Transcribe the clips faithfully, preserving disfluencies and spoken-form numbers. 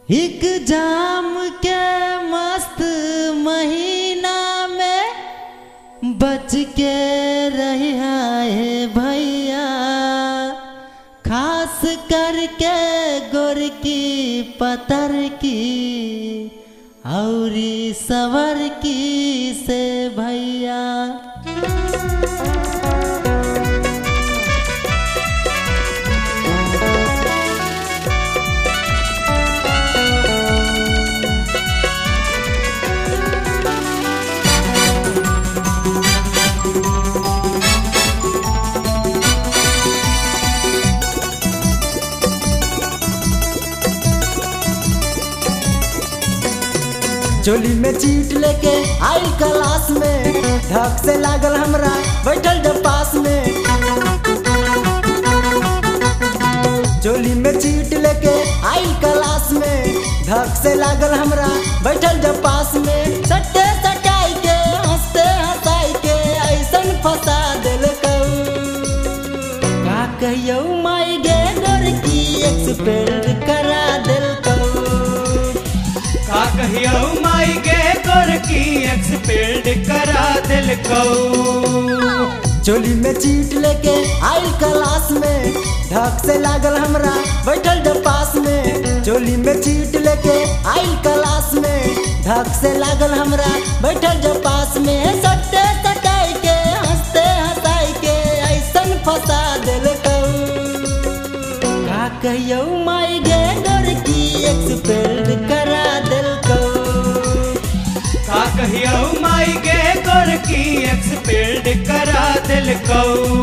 Exam के मस्त महीना में बच के रहिया है भैया, खास करके गोरकी पतर की औरी सवर की से भैया। चोली में चीट लेके आई क्लास में, धक से लागल हमरा बैठल जब पास में। चोली में चीट लेके आई क्लास में, धक से लागल हमरा बैठल जब पास में। सट्टे सटाई के हंसते हंसाई के ऐसन फंसा दिल का कहियो माई गे गोरकी एक्सपेल करा दिल का कहियो माई गे गोरकी एक्सपेल्ड करा दिल को। चोली में चीट लेके आई क्लास में, धक से लागल हमरा बैठल जब पास में। चोली में चीट लेके आई क्लास में, धक से लागल हमरा बैठल जब पास में। सट्टे सटाई के हंसते हंसाई के ऐसन फंसा दिल का कहियो माई गे गोरकी एक्सपेल्ड करा दिल का कहियो माई गे गोरकी एक्सपेल्ड करा दिल को।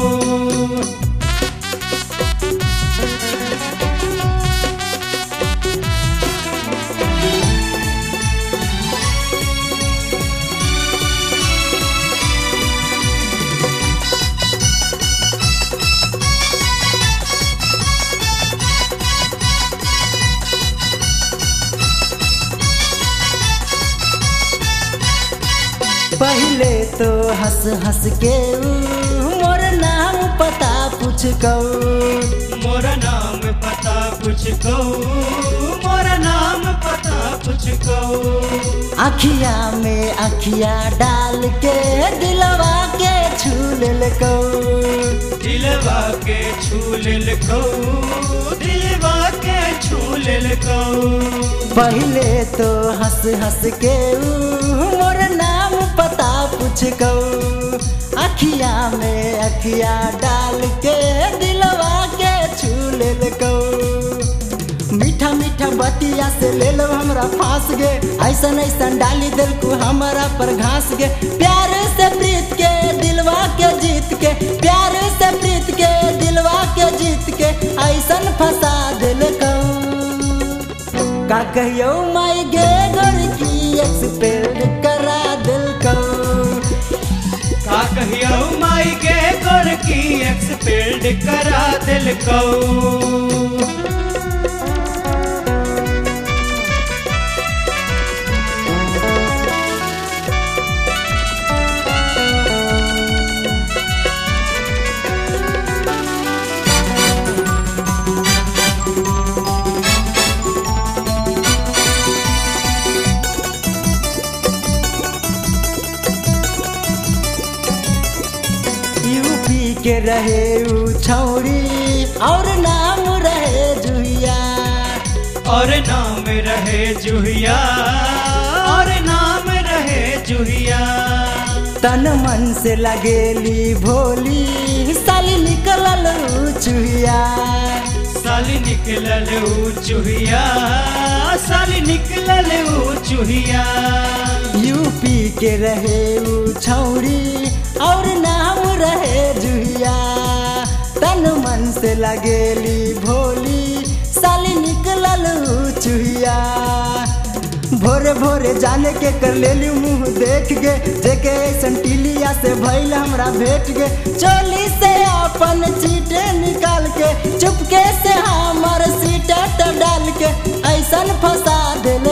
पहले तो हंस हंस के मोर नाम पता पूछ कऊ, मोर नाम पता पूछ को, मोर नाम पता पूछ को। अखिया में अखिया डाल के दिलवा के छू लेल कऊ, दिलवा के छू लेल को, दिलवा के छू लेल को। पहले तो हंस हंस के मोर नाम पता पूछ कऊ, अखिया में अखिया डाल के दिलवा के छू लेल कऊ। मीठा मीठा बतिया से ले लो हमरा फांस गे, ऐसन ऐसन डाली दिल को हमारा पर घास गे। प्यार से प्रीत के दिलवा के जीत के, प्यार से प्रीत के दिलवा के जीत के ऐसन फंसा दिल कऊ का कहियो माई गे गोरकी एक्सपेल्ड करा दिल कऊ। का कहियो माई गे गोरकी एक्सपेल्ड करा दिल को। यूपी के रहे उ छौरी और नाम रहे जुहिया, और नाम रहे जुहिया, और नाम रहे जुहिया। तन मन से लगेली भोली साली निकलल उ चुहिया, साली निकलल उ चुहिया, साली निकलल उ चुहिया। यूपी के रहे उ छौरी और नाम रहे जुहिया, तन मन से लगेली भोली साली निकलल उ चुहिया। भोरे भोरे जाने के कर लेली मुँह देख गे, जेके ऐसन टीलिया से भइल हमरा भेट गे। चोली से अपन चीटे निकाल के चुपके से हमर सीट डाल के ऐसन फंसा दिल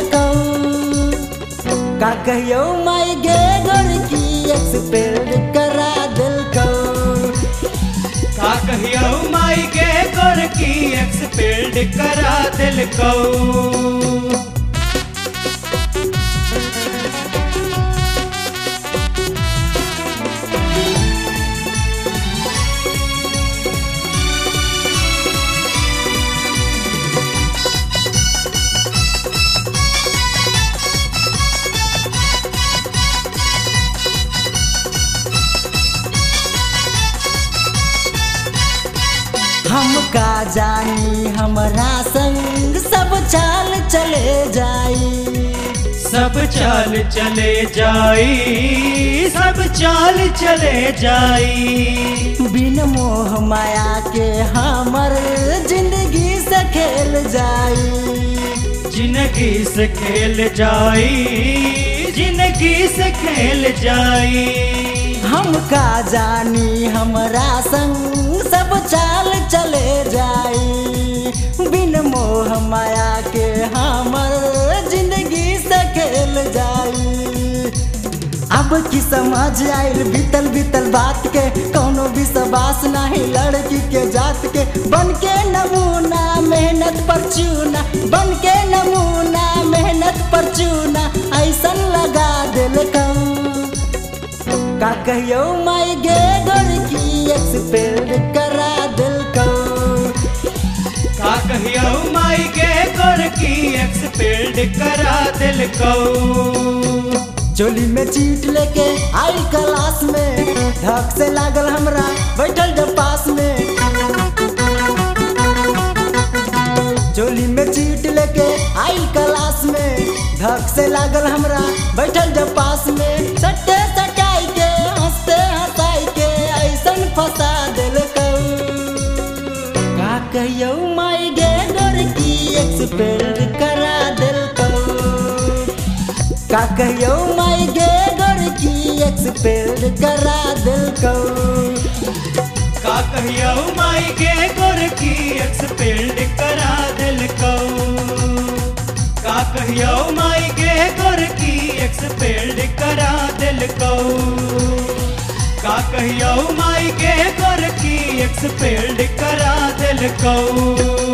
का कहियो माई गे गोरकी एक्सपेल्ड करा दिल का कहियो माई गे गोरकी एक्सपेल्ड करा दिल को। हमरा संग सब चाल चले जाई सब चाल चले जाई सब चाल चले जाई बिन मोह माया के हमर जिंदगी से खेल जाई जिंदगी से खेल जाई जिंदगी से खेल जाई हम का जानी हमरा संग सब चाल चले जाई बिन मोह माया के हमर जिंदगी से खेल जाई अब की समझ आइल बीतल बीतल बात के कौनो विश्वास नहीं लड़की के जात के बन के नमूना मेहनत पर चूना बन के नमूना मेहनत पर चूना ऐसन लगा दिल कम का कहियो माई गे गोरकी एक्सपेल करा दिल को का कहियो माई गे गोरकी एक्सपेल करा दिल को चोली में चीट लेके आई क्लास में धक से लागल हमरा बैठल जब पास में चोली में चीट लेके आई क्लास में धक से लागल हमरा बैठल जब पास में सट्टे सटाई के हंसते हंसाई के ऐसन फंसा दिल का कहियो माई गे गोरकी एक्सपेल करा दिल का कहियो माई गे गोरकी एक्सपेल करा दिल को का कहियो माई गे गोरकी एक्सपेल करा दिल को का कहियो माई गे गोरकी एक्सपेल करा दिल को का कहियो माई गे गोरकी एक्सपेल करा दिल को।